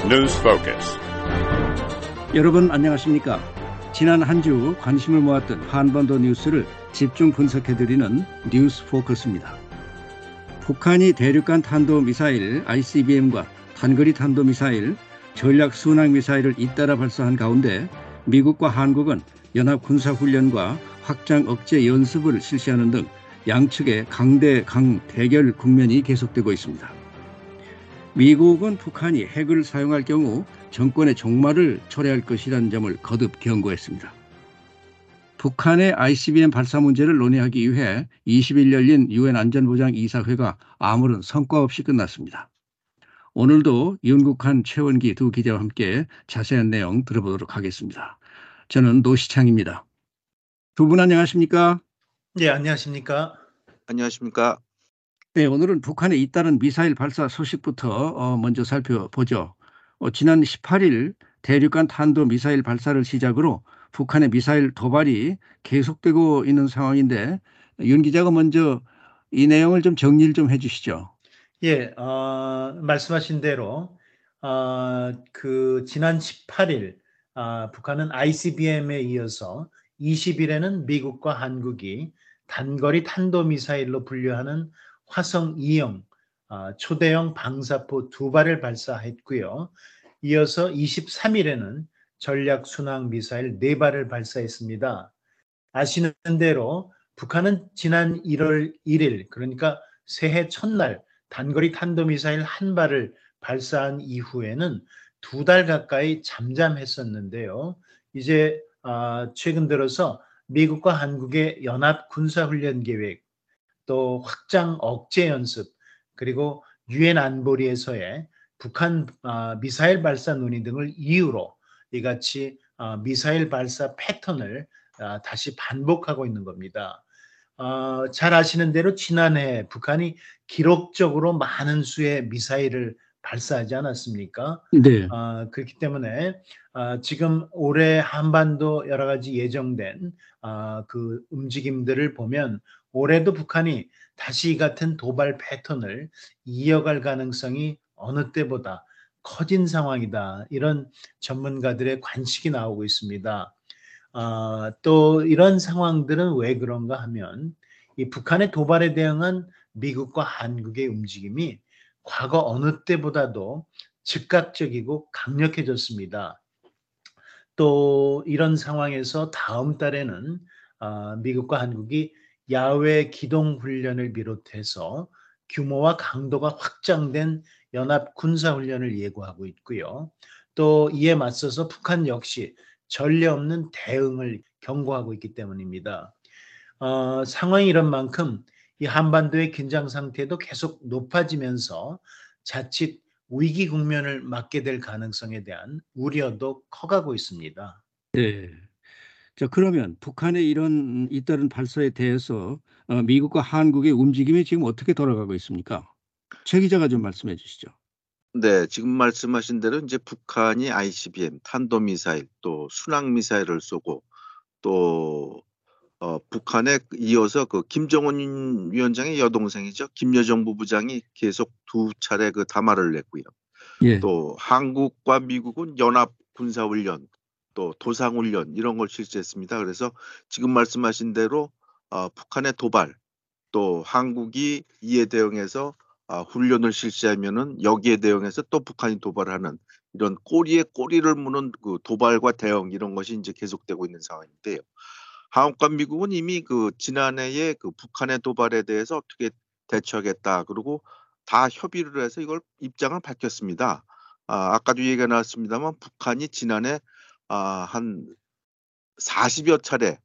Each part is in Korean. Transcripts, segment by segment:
News Focus. 여러분 안녕하십니까? 지난 한 주 관심을 모았던 한반도 뉴스를 집중 분석해드리는 뉴스 포커스입니다. 북한이 대륙간 탄도미사일 ICBM과 단거리 탄도미사일, 전략 순항미사일을 잇따라 발사한 가운데 미국과 한국은 연합군사훈련과 확장 억제 연습을 실시하는 등 양측의 강대강 대결 국면이 계속되고 있습니다. 미국은 북한이 핵을 사용할 경우 정권의 종말을 초래할 것이라는 점을 거듭 경고했습니다. 북한의 ICBM 발사 문제를 논의하기 위해 20일 열린 유엔 안전보장 이사회가 아무런 성과 없이 끝났습니다. 오늘도 윤국한, 최원기 두 기자와 함께 자세한 내용 들어보도록 하겠습니다. 저는 노시창입니다. 두 분 안녕하십니까? 네, 안녕하십니까? 안녕하십니까? 네, 오늘은 북한에 잇따른 미사일 발사 소식부터 먼저 살펴보죠. 지난 18일 대륙간 탄도미사일 발사를 시작으로 북한의 미사일 도발이 계속되고 있는 상황인데 윤 기자가 먼저 이 내용을 좀 정리를 좀 해주시죠. 예, 말씀하신 대로 지난 18일 북한은 ICBM에 이어서 20일에는 미국과 한국이 단거리 탄도미사일로 분류하는 화성 2형 초대형 방사포 2발을 발사했고요. 이어서 23일에는 전략 순항 미사일 4발을 발사했습니다. 아시는 대로 북한은 지난 1월 1일, 그러니까 새해 첫날 단거리 탄도미사일 한 발을 발사한 이후에는 2달 가까이 잠잠했었는데요. 이제 최근 들어서 미국과 한국의 연합 군사훈련 계획, 또 확장 억제 연습, 그리고 유엔 안보리에서의 북한 미사일 발사 논의 등을 이유로 이같이 미사일 발사 패턴을 다시 반복하고 있는 겁니다. 잘 아시는 대로 지난해 북한이 기록적으로 많은 수의 미사일을 발사하지 않았습니까? 네. 그렇기 때문에 지금 올해 한반도 여러 가지 예정된 그 움직임들을 보면 올해도 북한이 다시 이 같은 도발 패턴을 이어갈 가능성이 어느 때보다 커진 상황이다. 이런 전문가들의 관측이 나오고 있습니다. 또 이런 상황들은 왜 그런가 하면 이 북한의 도발에 대응한 미국과 한국의 움직임이 과거 어느 때보다도 즉각적이고 강력해졌습니다. 또 이런 상황에서 다음 달에는 미국과 한국이 야외 기동 훈련을 비롯해서 규모와 강도가 확장된 연합 군사 훈련을 예고하고 있고요. 또 이에 맞서서 북한 역시 전례 없는 대응을 경고하고 있기 때문입니다. 상황이 이런 만큼 이 한반도의 긴장 상태도 계속 높아지면서 자칫 위기 국면을 맞게 될 가능성에 대한 우려도 커가고 있습니다. 네. 자, 그러면 북한의 이런 잇따른 발사에 대해서 미국과 한국의 움직임이 지금 어떻게 돌아가고 있습니까? 최 기자가 좀 말씀해 주시죠. 네, 지금 말씀하신 대로 이제 북한이 ICBM, 탄도미사일, 또 순항미사일을 쏘고 또 북한에 이어서 그 김정은 위원장의 여동생이죠. 김여정 부부장이 계속 2차례 그 담화를 냈고요. 예. 또 한국과 미국은 연합 군사훈련, 또 도상훈련 이런 걸 실시했습니다. 그래서 지금 말씀하신 대로 북한의 도발, 또 한국이 이에 대응해서 훈련을 실시하면은 여기에 대응해서 또 북한이 도발하는 이런 꼬리에 꼬리를 무는 그 도발과 대응 이런 것이 이제 계속되고 있는 상황인데요. 한국과 미국은 이미 그 지난해에 그 북한의 도발에 대해서 어떻게 대처하겠다 그리고 다 협의를 해서 이걸 입장을 밝혔습니다. 아까도 얘기가 나왔습니다만 북한이 지난해 한 40여 차례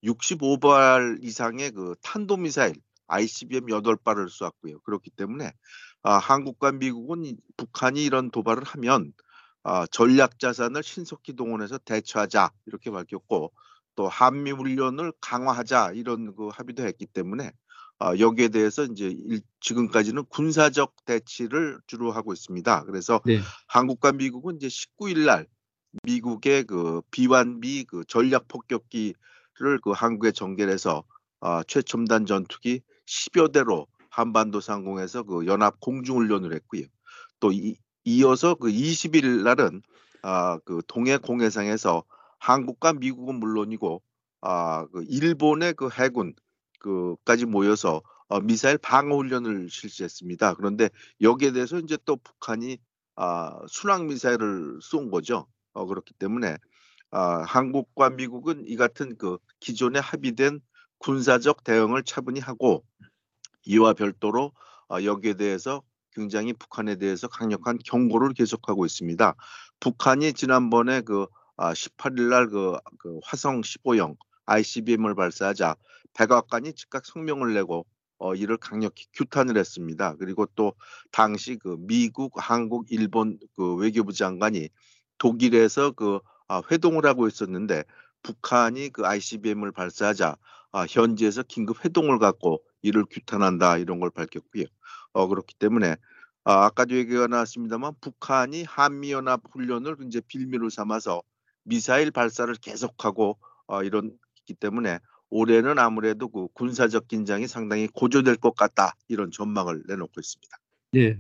65발 이상의 그 탄도미사일 ICBM 8발을 쏘았고요. 그렇기 때문에 한국과 미국은 북한이 이런 도발을 하면 전략 자산을 신속히 동원해서 대처하자 이렇게 밝혔고 또 한미 훈련을 강화하자 이런 그 합의도 했기 때문에 여기에 대해서 이제 지금까지는 군사적 대치를 주로 하고 있습니다. 그래서 네. 한국과 미국은 이제 19일 날 미국의 그 B1B 그 전략 폭격기를 그 한국에 전개해서 최첨단 전투기 10여 대로 한반도 상공에서 그 연합 공중훈련을 했고요. 또 이어서 그 20일 날은 그 동해 공해상에서 한국과 미국은 물론이고 그 일본의 그 해군 그까지 모여서 미사일 방어 훈련을 실시했습니다. 그런데 여기에 대해서 이제 또 북한이 순항 미사일을 쏜 거죠. 그렇기 때문에 한국과 미국은 이 같은 그 기존에 합의된 군사적 대응을 차분히 하고 이와 별도로 여기에 대해서 굉장히 북한에 대해서 강력한 경고를 계속하고 있습니다. 북한이 지난번에 그 18일 날 그 화성 15형 ICBM을 발사하자 백악관이 즉각 성명을 내고 이를 강력히 규탄을 했습니다. 그리고 또 당시 그 미국, 한국, 일본 그 외교부 장관이 독일에서 그 회동을 하고 있었는데 북한이 그 ICBM을 발사하자 현지에서 긴급 회동을 갖고 이를 규탄한다 이런 걸 밝혔고요. 그렇기 때문에 아까도 얘기가 나왔습니다만 북한이 한미연합 훈련을 이제 빌미로 삼아서 미사일 발사를 계속하고 이런기 때문에 올해는 아무래도 그 군사적 긴장이 상당히 고조될 것 같다 이런 전망을 내놓고 있습니다. 네.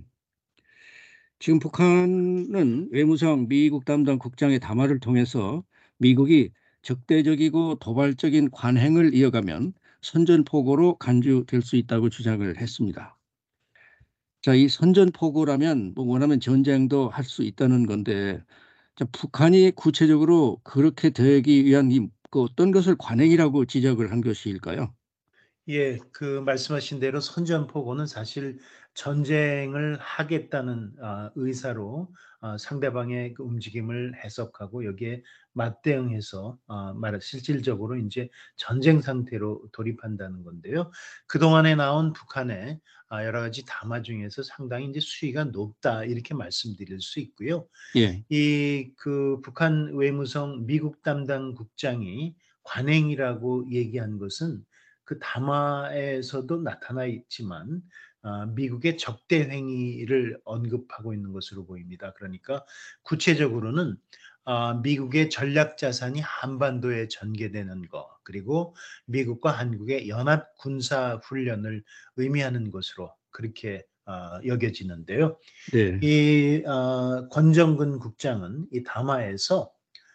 지금 북한은 외무성 미국 담당 국장의 담화를 통해서 미국이 적대적이고 도발적인 관행을 이어가면 선전포고로 간주될 수 있다고 주장을 했습니다. 자, 이 선전포고라면 뭐 원하면 전쟁도 할 수 있다는 건데, 자, 북한이 구체적으로 그렇게 되기 위한 그 어떤 것을 관행이라고 지적을 한 것일까요? 예, 그 말씀하신 대로 선전포고는 사실 전쟁을 하겠다는 의사로 상대방의 그 움직임을 해석하고 여기에 맞대응해서 실질적으로 이제 전쟁 상태로 돌입한다는 건데요. 그동안에 나온 북한의 여러 가지 담화 중에서 상당히 이제 수위가 높다 이렇게 말씀드릴 수 있고요. 예, 이 그 북한 외무성 미국 담당 국장이 관행이라고 얘기한 것은 그 담화에서도 나타나 있지만 미국의 적대 행위를 언급하고 있는 것으로 보입니다. 그러니까 구체적으로는 미국의 전략 자산이 한반도에 전개되는 것, 그리고 미국과 한국의 연합 군사 훈련을 의미하는 것으로 그렇게 여겨지는데요. 네, 이 권정근 국장은 이 담화에서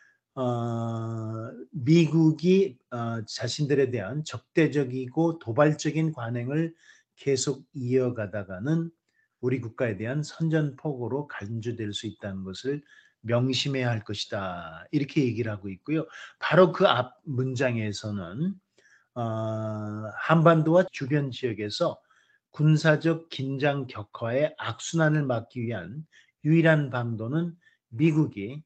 미국이 자신들에 대한 적대적이고 도발적인 관행을 계속 이어가다가는 우리 국가에 대한 선전포고로 간주될 수 있다는 것을 명심해야 할 것이다. 이렇게 얘기를 하고 있고요. 바로 그 앞 문장에서는 한반도와 주변 지역에서 군사적 긴장 격화의 악순환을 막기 위한 유일한 방도는 미국이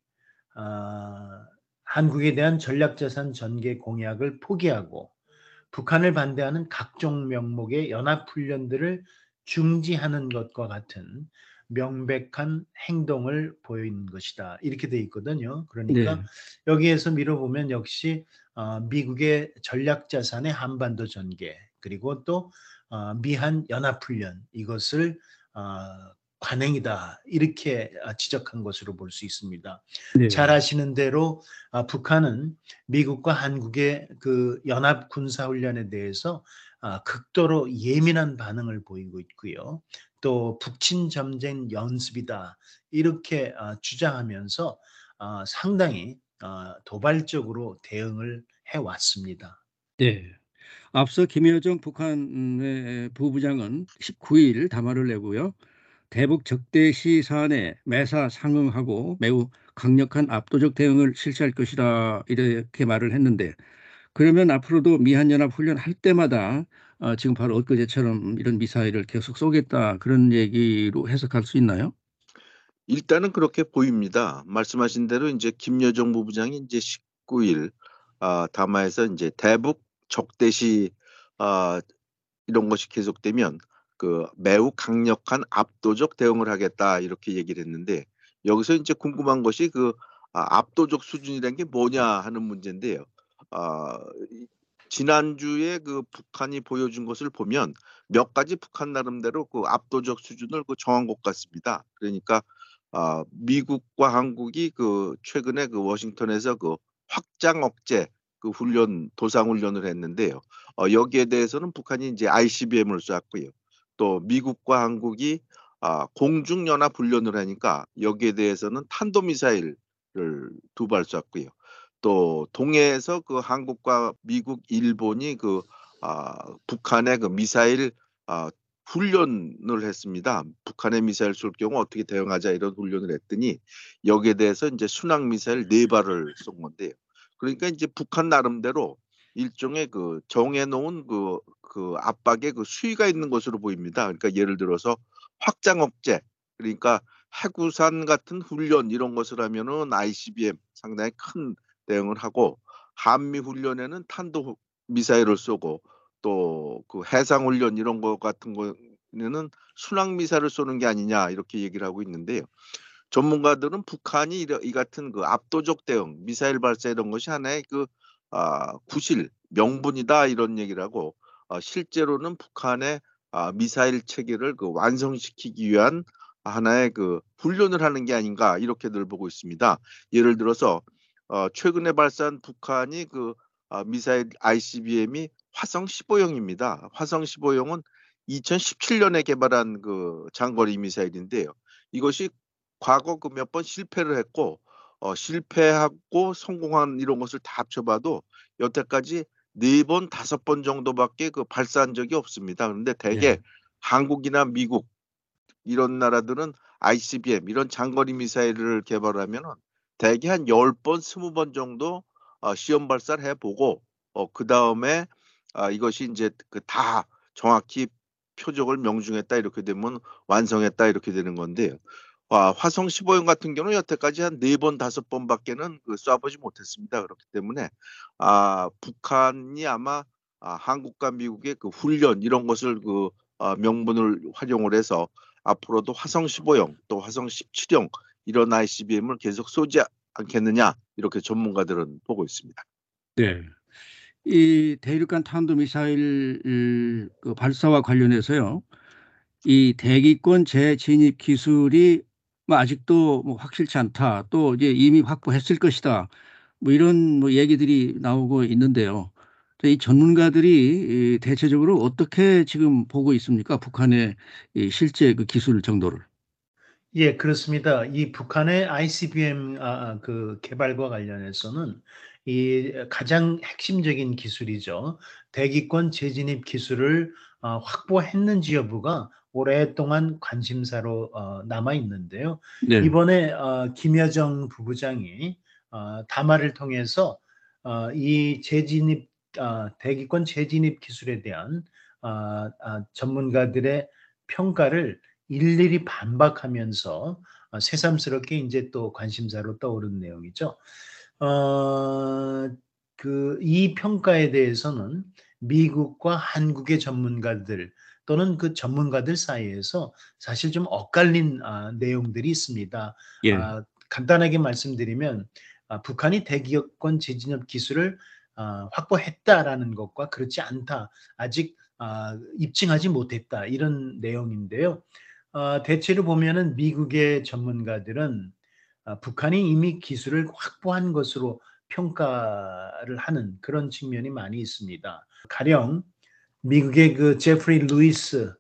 한국에 대한 전략자산 전개 공약을 포기하고 북한을 반대하는 각종 명목의 연합훈련들을 중지하는 것과 같은 명백한 행동을 보이는 것이다. 이렇게 돼 있거든요. 그러니까 네, 여기에서 미뤄보면 역시 미국의 전략자산의 한반도 전개 그리고 또 미한 연합훈련 이것을 관행이다. 이렇게 지적한 것으로 볼 수 있습니다. 잘 네, 아시는 대로 북한은 미국과 한국의 그 연합 군사 훈련에 대해서 극도로 예민한 반응을 보이고 있고요. 또 북친 전쟁 연습이다 이렇게 주장하면서 상당히 도발적으로 대응을 해왔습니다. 네. 앞서 김여정 북한의 부부장은 19일 담화를 내고요. 대북 적대시 사안에 매사 상응하고 매우 강력한 압도적 대응을 실시할 것이다 이렇게 말을 했는데 그러면 앞으로도 미한연합 훈련할 때마다 지금 바로 엊그제처럼 이런 미사일을 계속 쏘겠다 그런 얘기로 해석할 수 있나요? 일단은 그렇게 보입니다. 말씀하신 대로 이제 김여정 부부장이 이제 19일 담화에서 이제 대북 적대시 아, 이런 것이 계속되면 그 매우 강력한 압도적 대응을 하겠다 이렇게 얘기를 했는데 여기서 이제 궁금한 것이 그 압도적 수준이라는 게 뭐냐 하는 문제인데요. 아, 지난주에 그 북한이 보여준 것을 보면 몇 가지 북한 나름대로 그 압도적 수준을 그 정한 것 같습니다. 그러니까 미국과 한국이 그 최근에 그 워싱턴에서 그 확장 억제 그 훈련 도상 훈련을 했는데요. 여기에 대해서는 북한이 이제 ICBM을 쐈고요. 또 미국과 한국이 공중연합 훈련을 하니까 여기에 대해서는 탄도미사일을 2발 쐈고요. 또 동해에서 그 한국과 미국, 일본이 북한의 그 미사일 훈련을 했습니다. 북한의 미사일 쏠 경우 어떻게 대응하자 이런 훈련을 했더니 여기에 대해서 이제 순항 미사일 4발을 쏜 건데요. 그러니까 이제 북한 나름대로 일종의 그 정해놓은 그 압박에 그 수위가 있는 것으로 보입니다. 그러니까 예를 들어서 확장 억제, 그러니까 해구산 같은 훈련 이런 것을 하면은 ICBM 상당히 큰 대응을 하고, 한미 훈련에는 탄도 미사일을 쏘고, 또 그 해상 훈련 이런 거 같은 거는 순항 미사일을 쏘는 게 아니냐 이렇게 얘기를 하고 있는데요. 전문가들은 북한이 이 같은 그 압도적 대응, 미사일 발사 이런 것이 하나의 구실, 명분이다 이런 얘기를 하고, 실제로는 북한의 미사일 체계를 그 완성시키기 위한 하나의 그 훈련을 하는 게 아닌가 이렇게들 보고 있습니다. 예를 들어서 최근에 발사한 북한이 미사일 ICBM이 화성 15형입니다. 화성 15형은 2017년에 개발한 그 장거리 미사일인데요. 이것이 과거 그 몇 번 실패를 했고, 실패하고 성공한 이런 것을 다 합쳐봐도 여태까지 4번, 5번 정도밖에 그 발사한 적이 없습니다. 그런데 대개 예. 한국이나 미국 이런 나라들은 ICBM 이런 장거리 미사일을 개발하면은 대개 한 10번, 20번 정도 시험 발사를 해보고, 그다음에 이것이 이제 다 정확히 표적을 명중했다 이렇게 되면 완성했다 이렇게 되는 건데요. 화성 15형 같은 경우는 여태까지 한 4번, 5번밖에는 쏴보지 못했습니다. 그렇기 때문에 북한이 아마 한국과 미국의 그 훈련 이런 것을 명분을 활용을 해서 앞으로도 화성 15형 또 화성 17형 이런 ICBM을 계속 쏘지 않겠느냐 이렇게 전문가들은 보고 있습니다. 네. 이 대륙간 탄도미사일 그 발사와 관련해서요. 이 대기권 재진입 기술이 뭐 아직도 뭐 확실치 않다. 또 이제 이미 확보했을 것이다. 뭐 이런 뭐 얘기들이 나오고 있는데요. 이 전문가들이 대체적으로 어떻게 지금 보고 있습니까? 북한의 이 실제 그 기술 정도를. 예, 그렇습니다. 이 북한의 ICBM 그 개발과 관련해서는 이 가장 핵심적인 기술이죠. 대기권 재진입 기술을 확보했는지 여부가 오랫동안 관심사로 남아 있는데요. 네. 이번에 김여정 부부장이 담화를 통해서 이 대기권 재진입 기술에 대한 전문가들의 평가를 일일이 반박하면서 새삼스럽게 이제 또 관심사로 떠오른 내용이죠. 어, 이 평가에 대해서는 미국과 한국의 전문가들 또는 그 전문가들 사이에서 사실 좀 엇갈린 내용들이 있습니다. 예. 간단하게 말씀드리면 북한이 대기권 재진입 기술을 확보했다라는 것과 그렇지 않다, 아직 입증하지 못했다 이런 내용인데요. 대체로 보면은 미국의 전문가들은 북한이 이미 기술을 확보한 것으로 평가를 하는 그런 측면이 많이 있습니다. 가령 미국의 그 제프리 루이스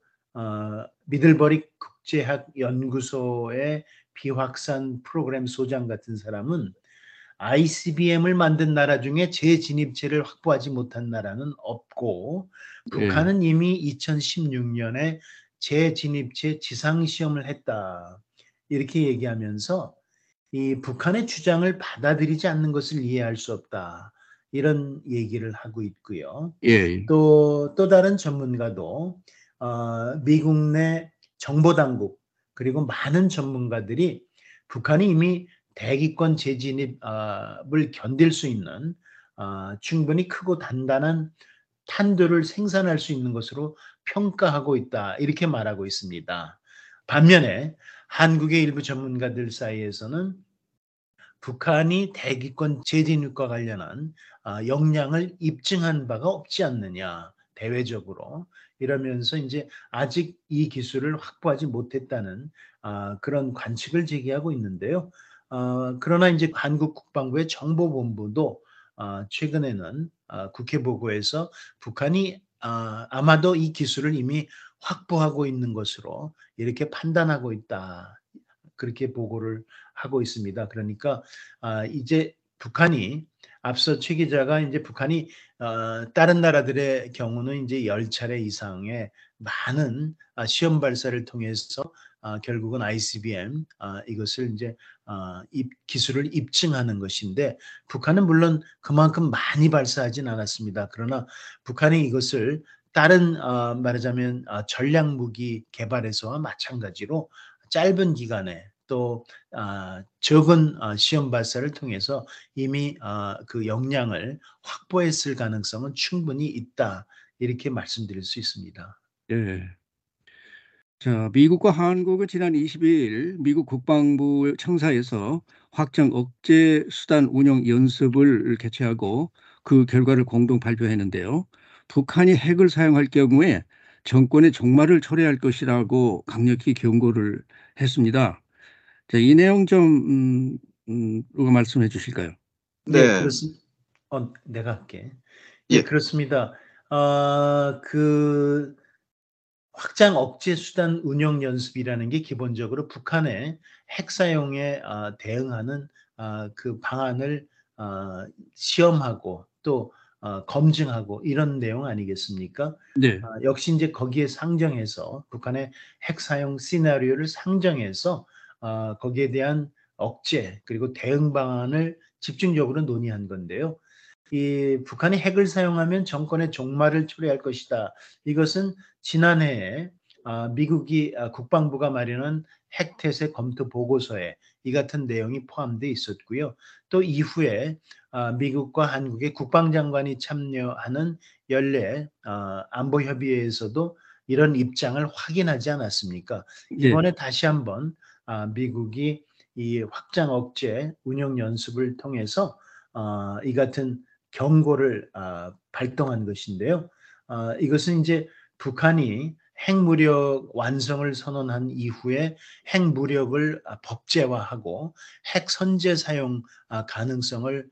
미들버리 국제학 연구소의 비확산 프로그램 소장 같은 사람은 ICBM을 만든 나라 중에 재진입체를 확보하지 못한 나라는 없고, 예. 북한은 이미 2016년에 재진입체 지상 시험을 했다. 이렇게 얘기하면서 이 북한의 주장을 받아들이지 않는 것을 이해할 수 없다. 이런 얘기를 하고 있고요. 예. 또 다른 전문가도 미국 내 정보당국 그리고 많은 전문가들이 북한이 이미 대기권 재진입을 견딜 수 있는 충분히 크고 단단한 탄두를 생산할 수 있는 것으로 평가하고 있다. 이렇게 말하고 있습니다. 반면에 한국의 일부 전문가들 사이에서는 북한이 대기권 재진입과 관련한 역량을 입증한 바가 없지 않느냐, 대외적으로. 이러면서 이제 아직 이 기술을 확보하지 못했다는 그런 관측을 제기하고 있는데요. 그러나 이제 한국 국방부의 정보본부도 최근에는 국회 보고에서 북한이 아마도 이 기술을 이미 확보하고 있는 것으로 이렇게 판단하고 있다. 그렇게 보고를 하고 있습니다. 그러니까 이제 북한이 앞서 최 기자가 이제 북한이 다른 나라들의 경우는 이제 10차례 이상의 많은 시험 발사를 통해서 결국은 ICBM 이것을 이제 기술을 입증하는 것인데 북한은 물론 그만큼 많이 발사하진 않았습니다. 그러나 북한이 이것을 다른 말하자면 전략 무기 개발에서와 마찬가지로 짧은 기간에 또 적은 시험 발사를 통해서 이미 그 역량을 확보했을 가능성은 충분히 있다. 이렇게 말씀드릴 수 있습니다. 예. 자, 미국과 한국은 지난 22일 미국 국방부 청사에서 확장 억제 수단 운용 연습을 개최하고 그 결과를 공동 발표했는데요. 북한이 핵을 사용할 경우에 정권의 종말을 초래할 것이라고 강력히 경고를 했습니다. 자, 이 내용 좀 누가 말씀해 주실까요? 네, 네. 그렇습니다. 내가 할게. 예, 예. 그렇습니다. 그 확장 억제 수단 운용 연습이라는 게 기본적으로 북한의 핵 사용에 대응하는 그 방안을 시험하고 또 검증하고 이런 내용 아니겠습니까? 네, 역시 이제 거기에 상정해서 북한의 핵 사용 시나리오를 상정해서 거기에 대한 억제 그리고 대응 방안을 집중적으로 논의한 건데요. 이 북한이 핵을 사용하면 정권의 종말을 초래할 것이다. 이것은 지난해에 미국이 국방부가 마련한 핵태세 검토 보고서에 이 같은 내용이 포함되어 있었고요. 또 이후에 미국과 한국의 국방장관이 참여하는 연례 안보협의회에서도 이런 입장을 확인하지 않았습니까? 네, 이번에 다시 한번 미국이 이 확장 억제 운용 연습을 통해서 이 같은 경고를 발동한 것인데요. 이것은 이제 북한이 핵무력 완성을 선언한 이후에 핵무력을 법제화하고 핵 선제 사용 가능성을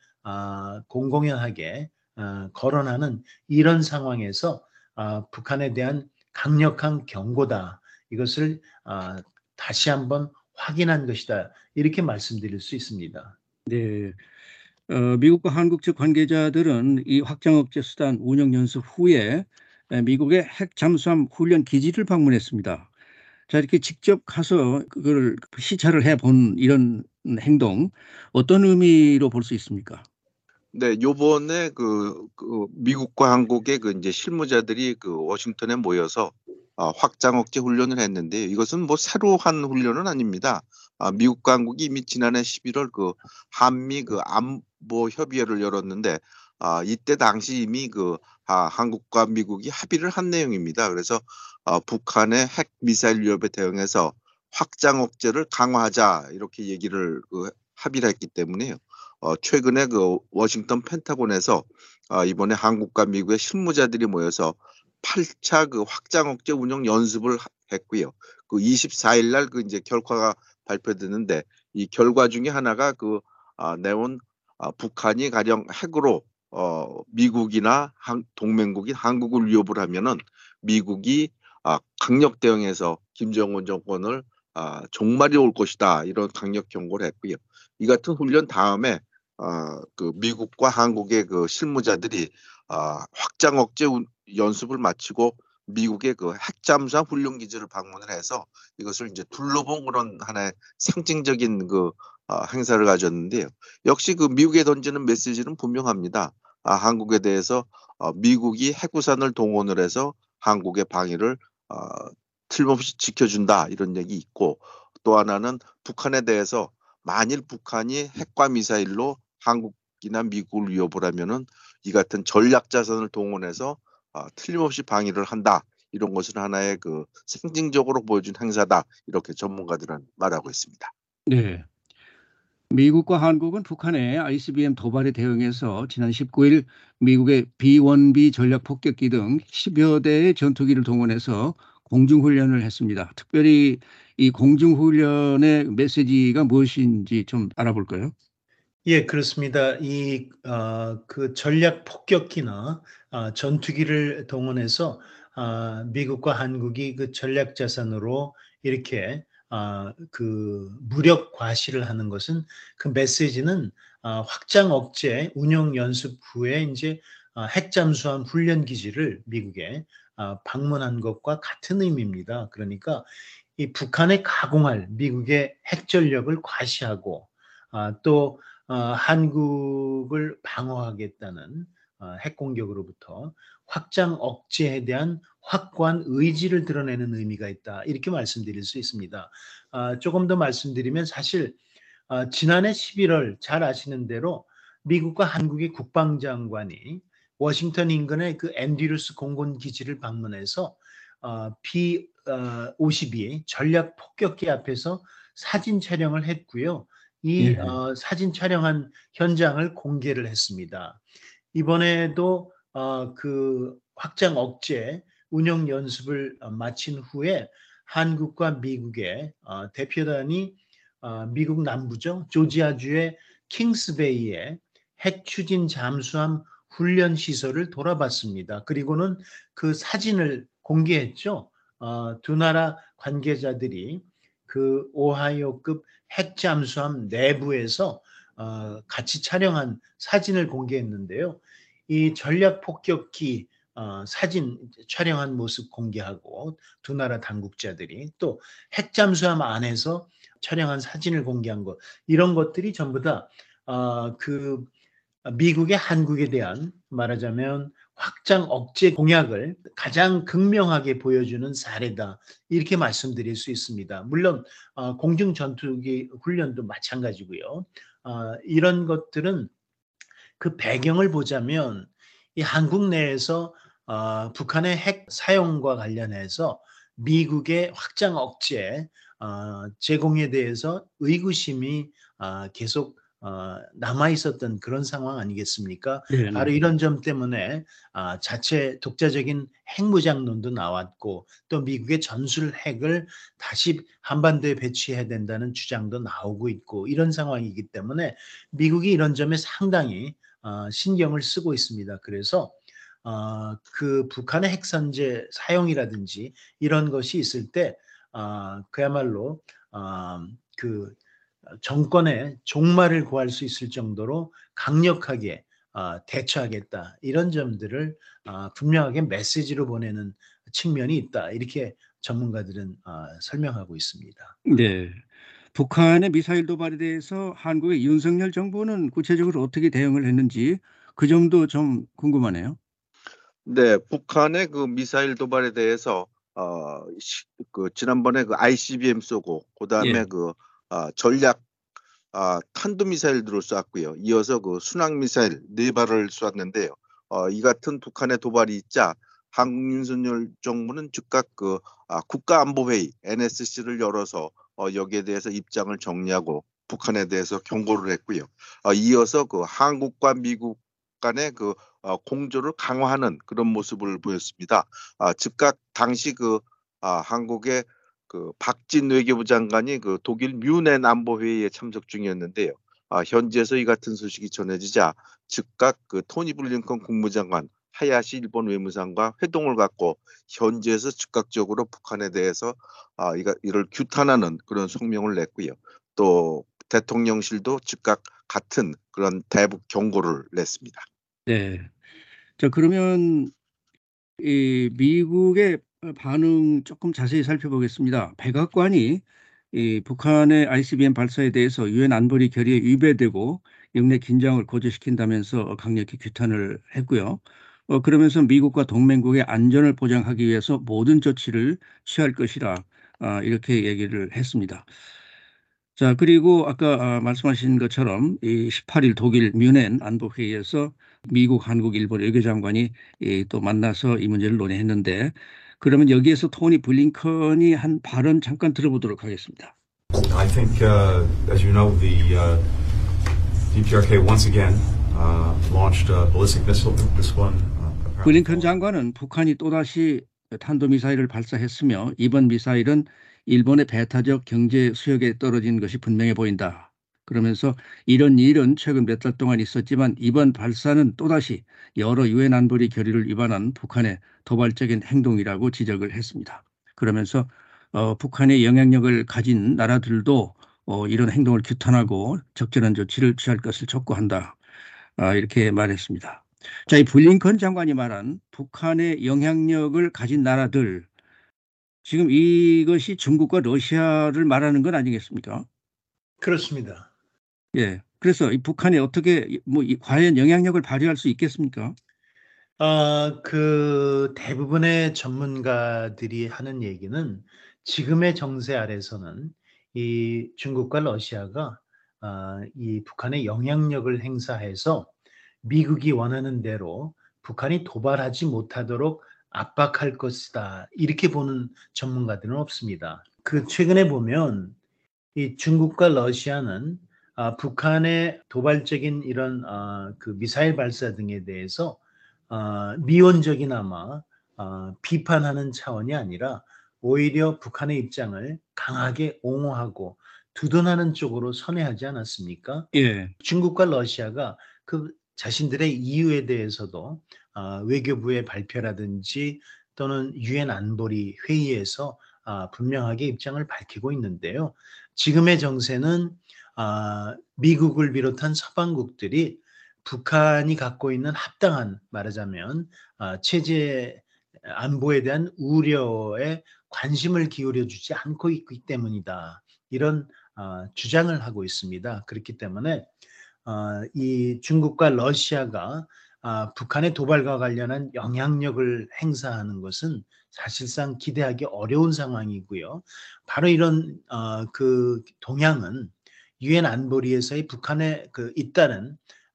공공연하게 거론하는 이런 상황에서 북한에 대한 강력한 경고다. 이것을 다시 한번 확인한 것이다. 이렇게 말씀드릴 수 있습니다. 네. 미국과 한국 측 관계자들은 이 확장 억제 수단 운영 연습 후에 미국의 핵 잠수함 훈련 기지를 방문했습니다. 자, 이렇게 직접 가서 그걸 시찰을 해본 이런 행동 어떤 의미로 볼 수 있습니까? 네, 요번에 그 미국과 한국의 그 이제 실무자들이 그 워싱턴에 모여서 확장 억제 훈련을 했는데 이것은 뭐 새로 한 훈련은 아닙니다. 미국과 한국이 이미 지난해 11월 그 한미 그 안보 협의회를 열었는데 이때 당시 이미 그 한국과 미국이 합의를 한 내용입니다. 그래서 북한의 핵 미사일 위협에 대응해서 확장 억제를 강화하자 이렇게 얘기를 합의를 했기 때문에요. 최근에 그 워싱턴 펜타곤에서 이번에 한국과 미국의 실무자들이 모여서 8차 그 확장 억제 운용 연습을 했고요. 그 24일 날 그 이제 결과가 발표됐는데 이 결과 중에 하나가 내온 북한이 가령 핵으로 미국이나 동맹국인 한국을 위협을 하면은 미국이 강력 대응해서 김정은 정권을 종말이 올 것이다 이런 강력 경고를 했고요. 이 같은 훈련 다음에 그 미국과 한국의 그 실무자들이 확장 억제 연습을 마치고 미국의 그 핵잠수함 훈련 기지를 방문을 해서 이것을 이제 둘러본 그런 하나의 상징적인 행사를 가졌는데요. 역시 그 미국에 던지는 메시지는 분명합니다. 한국에 대해서 미국이 핵우산을 동원을 해서 한국의 방위를 틀림없이 지켜준다 이런 얘기 있고 또 하나는 북한에 대해서 만일 북한이 핵과 미사일로 한국이나 미국을 위협을 하면은 이 같은 전략 자산을 동원해서 틀림없이 방위를 한다. 이런 것은 하나의 그 상징적으로 보여준 행사다. 이렇게 전문가들은 말하고 있습니다. 네. 미국과 한국은 북한의 ICBM 도발에 대응해서 지난 19일 미국의 B-1B 전략 폭격기 등 10여 대의 전투기를 동원해서 공중훈련을 했습니다. 특별히 이 공중훈련의 메시지가 무엇인지 좀 알아볼까요? 예, 그렇습니다. 그 전략 폭격기나 전투기를 동원해서 미국과 한국이 그 전략 자산으로 이렇게 그 무력 과시를 하는 것은 그 메시지는 확장 억제 운용 연습 후에 이제 핵 잠수함 훈련 기지를 미국에 방문한 것과 같은 의미입니다. 그러니까 이 북한에 가공할 미국의 핵 전력을 과시하고 또 한국을 방어하겠다는 핵 공격으로부터 확장 억제에 대한 확고한 의지를 드러내는 의미가 있다. 이렇게 말씀드릴 수 있습니다. 조금 더 말씀드리면 사실 지난해 11월 잘 아시는 대로 미국과 한국의 국방장관이 워싱턴 인근의 그 앤드류스 공군 기지를 방문해서 B-52 전략 폭격기 앞에서 사진 촬영을 했고요. 이 예. 사진 촬영한 현장을 공개를 했습니다. 이번에도 그 확장 억제 운영 연습을 마친 후에 한국과 미국의 대표단이 미국 남부죠. 조지아주의 킹스베이의 핵 추진 잠수함 훈련 시설을 돌아봤습니다. 그리고는 그 사진을 공개했죠. 두 나라 관계자들이 그 오하이오급 핵 잠수함 내부에서 같이 촬영한 사진을 공개했는데요. 이 전략 폭격기 사진 촬영한 모습 공개하고 두 나라 당국자들이 또 핵 잠수함 안에서 촬영한 사진을 공개한 것 이런 것들이 전부 다 그 미국의 한국에 대한 말하자면 확장 억제 공약을 가장 극명하게 보여주는 사례다. 이렇게 말씀드릴 수 있습니다. 물론 공중 전투기 훈련도 마찬가지고요. 이런 것들은 그 배경을 보자면 이 한국 내에서 북한의 핵 사용과 관련해서 미국의 확장 억제 제공에 대해서 의구심이 계속 남아 있었던 그런 상황 아니겠습니까? 네, 바로 네. 이런 점 때문에 자체 독자적인 핵무장론도 나왔고 또 미국의 전술 핵을 다시 한반도에 배치해야 된다는 주장도 나오고 있고 이런 상황이기 때문에 미국이 이런 점에 상당히 신경을 쓰고 있습니다. 그래서 그 북한의 핵산재 사용이라든지 이런 것이 있을 때 그야말로 그 정권의 종말을 구할 수 있을 정도로 강력하게 대처하겠다. 이런 점들을 분명하게 메시지로 보내는 측면이 있다. 이렇게 전문가들은 설명하고 있습니다. 네. 북한의 미사일 도발에 대해서 한국의 윤석열 정부는 구체적으로 어떻게 대응을 했는지 그 점도 좀 궁금하네요. 네, 북한의 그 미사일 도발에 대해서 그 지난번에 그 ICBM 쏘고 그다음에 예. 그 전략 탄도 미사일들을 쐈고요. 이어서 그 순항 미사일 4발을 쐈는데요. 이 같은 북한의 도발이 있자 한국 윤석열 정부는 즉각 그 국가안보회의 NSC를 열어서 여기에 대해서 입장을 정리하고 북한에 대해서 경고를 했고요. 이어서 그 한국과 미국 간의 그 공조를 강화하는 그런 모습을 보였습니다. 즉각 당시 그 한국의 그 박진 외교부 장관이 그 독일 뮌헨 안보회의에 참석 중이었는데요. 현지에서 이 같은 소식이 전해지자 즉각 그 토니 블링컨 국무장관, 하야시 일본 외무상과 회동을 갖고 현지에서 즉각적으로 북한에 대해서 이를 규탄하는 그런 성명을 냈고요. 또 대통령실도 즉각 같은 그런 대북 경고를 냈습니다. 네. 자, 그러면 이 미국의 반응 조금 자세히 살펴보겠습니다. 백악관이 이 북한의 ICBM 발사에 대해서 유엔 안보리 결의에 위배되고 영내 긴장을 고조시킨다면서 강력히 규탄을 했고요. 그러면서 미국과 동맹국의 안전을 보장하기 위해서 모든 조치를 취할 것이라 이렇게 얘기를 했습니다. 자, 그리고 아까 말씀하신 것처럼 이 18일 독일 뮌헨 안보회의에서 미국, 한국, 일본 외교장관이 또 만나서 이 문제를 논의했는데 그러면 여기에서 토니 블링컨이 한 발언 잠깐 들어보도록 하겠습니다. I think, as you know, the DPRK once again launched a ballistic missile. This one. 블링컨 장관은 북한이 또다시 탄도미사일을 발사했으며 이번 미사일은 일본의 배타적 경제 수역에 떨어진 것이 분명해 보인다. 그러면서 이런 일은 최근 몇 달 동안 있었지만 이번 발사는 또다시 여러 유엔 안보리 결의를 위반한 북한의 도발적인 행동이라고 지적을 했습니다. 그러면서 북한의 영향력을 가진 나라들도 이런 행동을 규탄하고 적절한 조치를 취할 것을 촉구한다. 이렇게 말했습니다. 자, 이 블링컨 장관이 말한 북한의 영향력을 가진 나라들, 지금 이것이 중국과 러시아를 말하는 건 아니겠습니까? 그렇습니다. 예. 그래서 이 북한이 어떻게 과연 영향력을 발휘할 수 있겠습니까? 그 대부분의 전문가들이 하는 얘기는 지금의 정세 아래서는 이 중국과 러시아가 이 북한의 영향력을 행사해서 미국이 원하는 대로 북한이 도발하지 못하도록 압박할 것이다. 이렇게 보는 전문가들은 없습니다. 그 최근에 보면 이 중국과 러시아는 북한의 도발적인 이런 그 미사일 발사 등에 대해서 미온적이나마 비판하는 차원이 아니라 오히려 북한의 입장을 강하게 옹호하고 두둔하는 쪽으로 선회하지 않았습니까? 예. 중국과 러시아가 그 자신들의 이유에 대해서도 외교부의 발표라든지 또는 유엔 안보리 회의에서 분명하게 입장을 밝히고 있는데요. 지금의 정세는 미국을 비롯한 서방국들이 북한이 갖고 있는 합당한 말하자면 체제 안보에 대한 우려에 관심을 기울여 주지 않고 있기 때문이다. 이런 주장을 하고 있습니다. 그렇기 때문에 이 중국과 러시아가 북한의 도발과 관련한 영향력을 행사하는 것은 사실상 기대하기 어려운 상황이고요. 바로 이런 그 동향은 유엔 안보리에서의 북한의 그 잇따른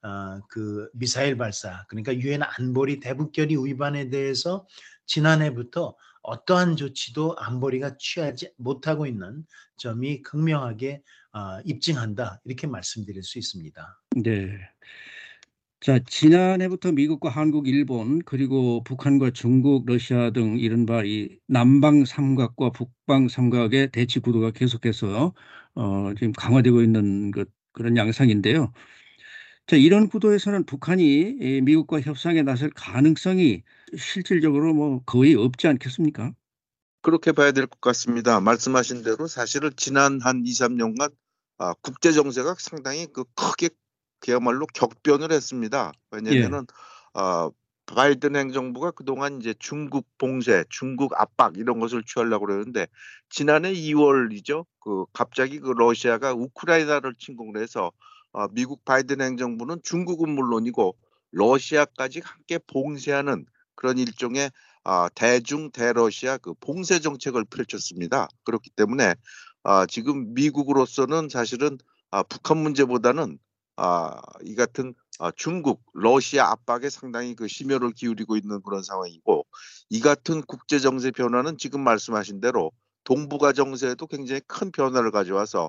그 미사일 발사, 그러니까 유엔 안보리 대북결의 위반에 대해서 지난해부터 어떠한 조치도 안보리가 취하지 못하고 있는 점이 극명하게 입증한다, 이렇게 말씀드릴 수 있습니다. 네. 자, 지난해부터 미국과 한국, 일본, 그리고 북한과 중국, 러시아 등 이른바 이 남방 삼각과 북방 삼각의 대치 구도가 계속해서 지금 강화되고 있는 그런 양상인데요. 자, 이런 구도에서는 북한이 이 미국과 협상에 나설 가능성이 실질적으로 뭐 거의 없지 않겠습니까? 그렇게 봐야 될 것 같습니다. 말씀하신 대로 사실은 지난 한 2, 3년간 국제 정세가 상당히 크게 그야말로 격변을 했습니다. 예, 왜냐면은 바이든 행정부가 그동안 이제 중국 봉쇄, 중국 압박 이런 것을 취하려고 그러는데 지난해 2월이죠. 갑자기 러시아가 우크라이나를 침공을 해서 미국 바이든 행정부는 중국은 물론이고 러시아까지 함께 봉쇄하는 그런 일종의 대중 대러시아 봉쇄 정책을 펼쳤습니다. 그렇기 때문에 지금 미국으로서는 사실은 북한 문제보다는 이 같은 중국, 러시아 압박에 상당히 심혈을 기울이고 있는 그런 상황이고, 이 같은 국제 정세 변화는 지금 말씀하신 대로 동북아 정세에도 굉장히 큰 변화를 가져와서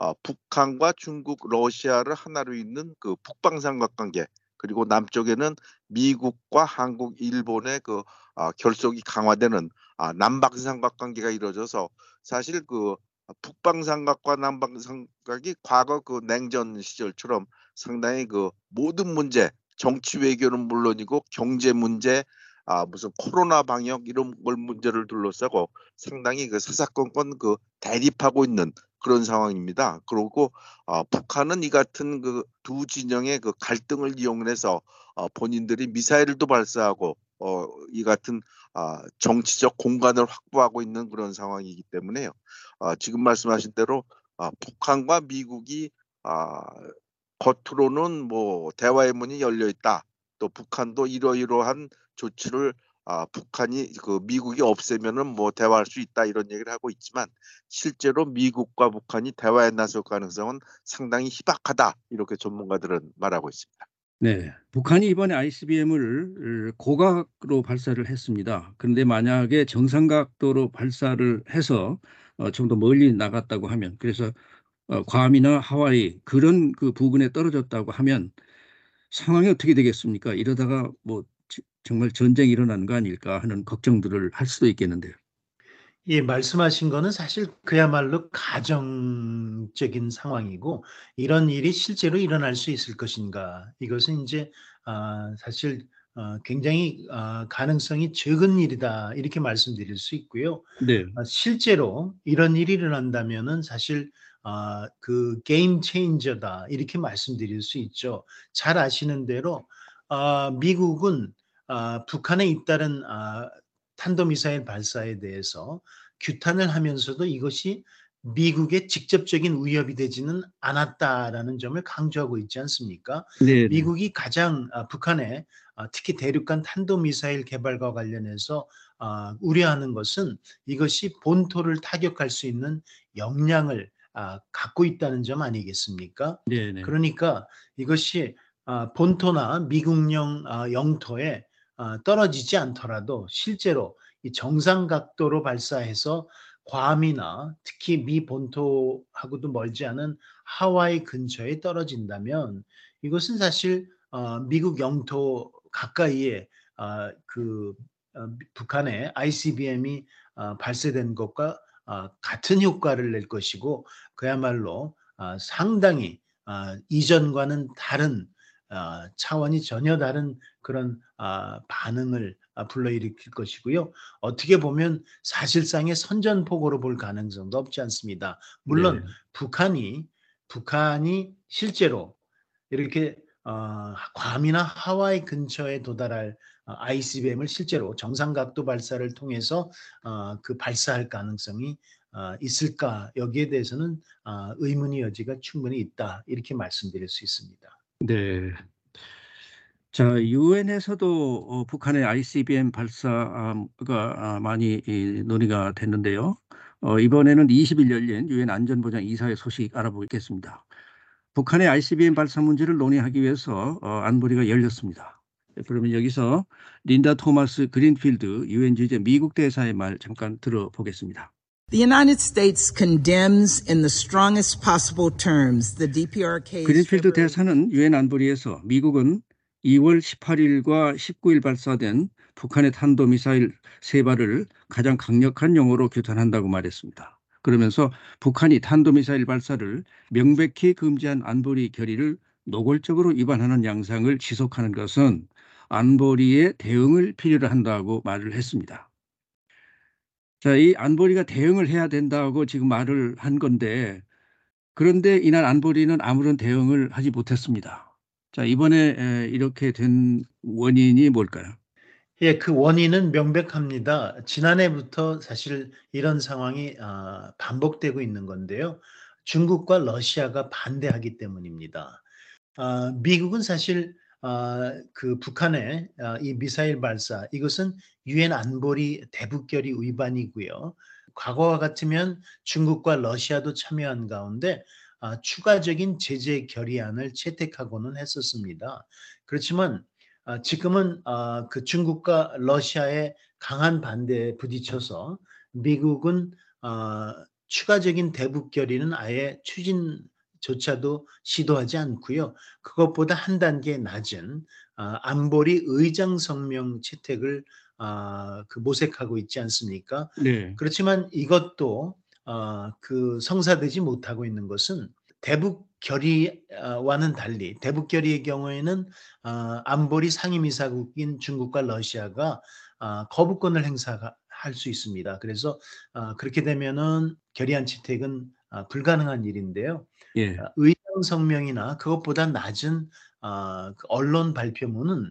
북한과 중국, 러시아를 하나로 잇는 북방 삼각관계, 그리고 남쪽에는 미국과 한국, 일본의 결속이 강화되는 남방 삼각관계가 이루어져서 사실 북방 삼각과 남방 삼각이 과거 냉전 시절처럼 상당히 모든 문제, 정치 외교는 물론이고 경제 문제, 무슨 코로나 방역 이런 걸 문제를 둘러싸고 상당히 사사건건 대립하고 있는 그런 상황입니다. 그리고 북한은 이 같은 두 진영의 갈등을 이용해서 본인들이 미사일도 발사하고 이 같은 정치적 공간을 확보하고 있는 그런 상황이기 때문에요. 지금 말씀하신 대로 북한과 미국이 겉으로는 뭐 대화의 문이 열려 있다. 또 북한도 이러이러한 조치를 북한이 미국이 없애면은 뭐 대화할 수 있다 이런 얘기를 하고 있지만 실제로 미국과 북한이 대화에 나설 가능성은 상당히 희박하다 이렇게 전문가들은 말하고 있습니다. 네. 북한이 이번에 ICBM을 고각으로 발사를 했습니다. 그런데 만약에 정상각도로 발사를 해서 좀 더 멀리 나갔다고 하면, 그래서 괌이나 하와이 그런 그 부근에 떨어졌다고 하면 상황이 어떻게 되겠습니까? 이러다가 뭐 정말 전쟁이 일어나는 거 아닐까 하는 걱정들을 할 수도 있겠는데요. 예, 말씀하신 거는 사실 그야말로 가정적인 상황이고 이런 일이 실제로 일어날 수 있을 것인가. 이것은 인제 사실 굉장히 가능성이 적은 일이다 이렇게 말씀드릴 수 있고요. 네. 실제로 이런 일이 일어난다면은 사실 그 게임 체인저다 이렇게 말씀드릴 수 있죠. 잘 아시는 대로 미국은 북한에 잇따른 탄도미사일 발사에 대해서 규탄을 하면서도 이것이 미국의 직접적인 위협이 되지는 않았다라는 점을 강조하고 있지 않습니까? 네네. 미국이 가장 북한의 특히 대륙간 탄도미사일 개발과 관련해서 우려하는 것은 이것이 본토를 타격할 수 있는 역량을 갖고 있다는 점 아니겠습니까? 네네. 그러니까 이것이 본토나 미국령 영토에 떨어지지 않더라도 실제로 이 정상 각도로 발사해서 괌이나 특히 미 본토하고도 멀지 않은 하와이 근처에 떨어진다면 이것은 사실 미국 영토 가까이에 그 북한의 ICBM이 발사된 것과 같은 효과를 낼 것이고 그야말로 상당히 이전과는 다른 차원이 전혀 다른 그런 반응을 불러일으킬 것이고요. 어떻게 보면 사실상의 선전포고로 볼 가능성도 없지 않습니다. 네. 물론 북한이 실제로 이렇게 괌이나 하와이 근처에 도달할 ICBM을 실제로 정상 각도 발사를 통해서 그 발사할 가능성이 있을까? 여기에 대해서는 의문의 여지가 충분히 있다. 이렇게 말씀드릴 수 있습니다. 네. 자, 유엔에서도 북한의 ICBM 발사가 많이 논의가 됐는데요. 이번에는 20일 열린 유엔 안전보장 이사회 소식 알아보겠습니다. 북한의 ICBM 발사 문제를 논의하기 위해서 안보리가 열렸습니다. 그러면 여기서 린다 토마스 그린필드 유엔 주재 미국 대사의 말 잠깐 들어보겠습니다. The United States condemns in the strongest possible terms the DPRK's 그린필드 대사는 유엔 안보리에서 미국은 2월 18일과 19일 발사된 북한의 탄도미사일 3발을 가장 강력한 용어로 규탄한다고 말했습니다. 그러면서 북한이 탄도미사일 발사를 명백히 금지한 안보리 결의를 노골적으로 위반하는 양상을 지속하는 것은 안보리의 대응을 필요로 한다고 말을 했습니다. 자, 이 안보리가 대응을 해야 된다고 지금 말을 한 건데 그런데 이날 안보리는 아무런 대응을 하지 못했습니다. 자, 이번에 이렇게 된 원인이 뭘까요? 예, 그 원인은 명백합니다. 지난해부터 사실 이런 상황이 반복되고 있는 건데요. 중국과 러시아가 반대하기 때문입니다. 미국은 사실 그 북한의 이 미사일 발사 이것은 유엔 안보리 대북결의 위반이고요. 과거와 같으면 중국과 러시아도 참여한 가운데 추가적인 제재 결의안을 채택하고는 했었습니다. 그렇지만 지금은 그 중국과 러시아의 강한 반대에 부딪혀서 미국은 추가적인 대북 결의는 아예 추진조차도 시도하지 않고요. 그것보다 한 단계 낮은 안보리 의장 성명 채택을 그 모색하고 있지 않습니까? 네, 그렇지만 이것도 그 성사되지 못하고 있는 것은 대북 결의와는 달리 대북 결의의 경우에는 안보리 상임이사국인 중국과 러시아가 거부권을 행사할 수 있습니다. 그래서 그렇게 되면은 결의안 채택은 불가능한 일인데요. 예, 의장 성명이나 그것보다 낮은 그 언론 발표문은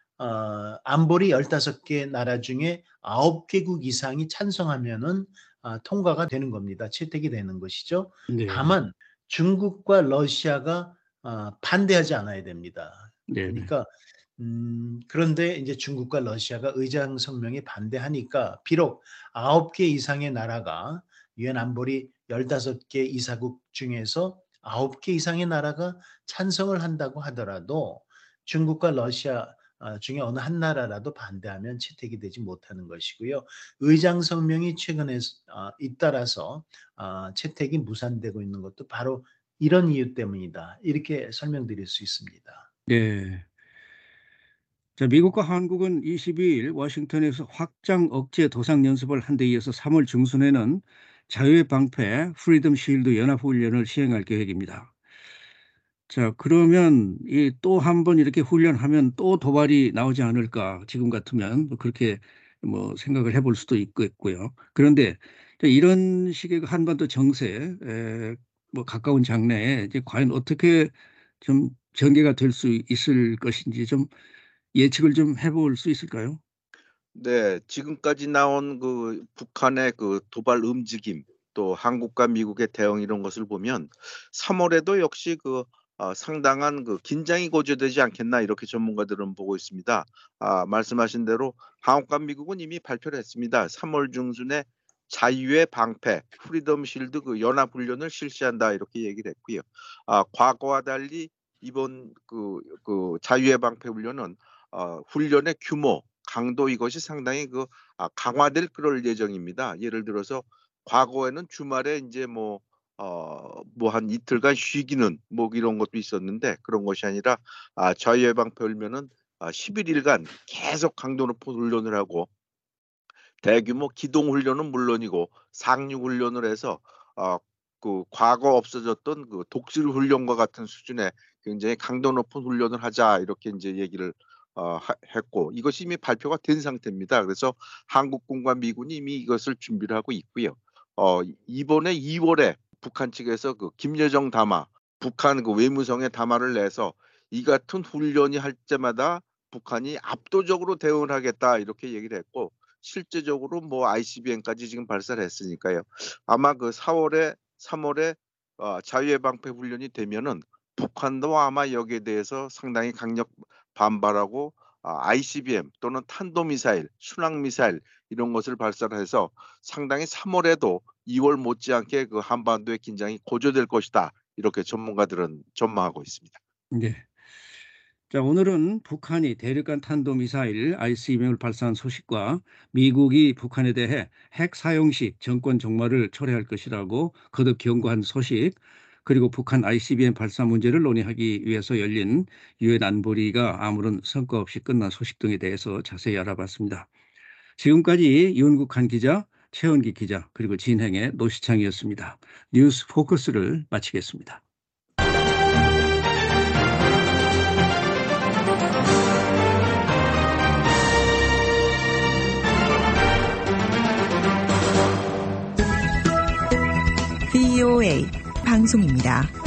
안보리 15개 나라 중에 9개국 이상이 찬성하면은 통과가 되는 겁니다. 채택이 되는 것이죠. 네, 다만 중국과 러시아가 반대하지 않아야 됩니다. 네, 네, 그러니까 그런데 이제 중국과 러시아가 의장 성명에 반대하니까 비록 9개 이상의 나라가 유엔 안보리 15개 이사국 중에서 9개 이상의 나라가 찬성을 한다고 하더라도 중국과 러시아 중에 어느 한 나라라도 반대하면 채택이 되지 못하는 것이고요. 의장 성명이 최근에 잇따라서 채택이 무산되고 있는 것도 바로 이런 이유 때문이다. 이렇게 설명드릴 수 있습니다. 네. 자, 미국과 한국은 22일 워싱턴에서 확장 억제 도상 연습을 한 데 이어서 3월 중순에는 자유의 방패 프리덤 쉴드 연합훈련을 시행할 계획입니다. 자, 그러면 이 또 한 번 이렇게 훈련하면 또 도발이 나오지 않을까? 지금 같으면 뭐 그렇게 뭐 생각을 해볼 수도 있고요. 그런데 이런 식의 한반도 정세, 뭐 가까운 장래에 이제 과연 어떻게 좀 전개가 될 수 있을 것인지 좀 예측을 좀 해볼 수 있을까요? 네, 지금까지 나온 그 북한의 그 도발 움직임, 또 한국과 미국의 대응 이런 것을 보면 3월에도 역시 상당한 그 긴장이 고조되지 않겠나 이렇게 전문가들은 보고 있습니다. 말씀하신 대로 한국과 미국은 이미 발표를 했습니다. 3월 중순에 자유의 방패, 프리덤 실드 그 연합훈련을 실시한다 이렇게 얘기를 했고요. 과거와 달리 이번 그 자유의 방패 훈련은 훈련의 규모, 강도 이것이 상당히 강화될 그럴 예정입니다. 예를 들어서 과거에는 주말에 이제 뭐 한 이틀간 쉬기는 뭐 이런 것도 있었는데 그런 것이 아니라 자유의 방패 훈련은 11일간 계속 강도 높은 훈련을 하고 대규모 기동 훈련은 물론이고 상륙 훈련을 해서 그 과거 없어졌던 그 독실 훈련과 같은 수준의 굉장히 강도 높은 훈련을 하자 이렇게 이제 얘기를 했고 이것이 이미 발표가 된 상태입니다. 그래서 한국군과 미군이 이미 이것을 준비를 하고 있고요. 이번에 2월에 북한 측에서 그 김여정 담화, 북한 그 외무성의 담화를 내서 이 같은 훈련이 할 때마다 북한이 압도적으로 대응을 하겠다 이렇게 얘기를 했고 실제적으로 뭐 ICBM까지 지금 발사를 했으니까요. 아마 그 3월에 자유의 방패 훈련이 되면은 북한도 아마 여기에 대해서 상당히 강력 반발하고 ICBM 또는 탄도미사일, 순항미사일 이런 것을 발사를 해서 상당히 3월에도 2월 못지않게 그 한반도의 긴장이 고조될 것이다. 이렇게 전문가들은 전망하고 있습니다. 네. 자, 오늘은 북한이 대륙간 탄도미사일 ICBM을 발사한 소식과 미국이 북한에 대해 핵 사용 시 정권 종말을 초래할 것이라고 거듭 경고한 소식, 그리고 북한 ICBM 발사 문제를 논의하기 위해서 열린 유엔 안보리가 아무런 성과 없이 끝난 소식 등에 대해서 자세히 알아봤습니다. 지금까지 윤국한 기자, 최원기 기자, 그리고 진행의 노시창이었습니다. 뉴스 포커스를 마치겠습니다. VOA 방송입니다.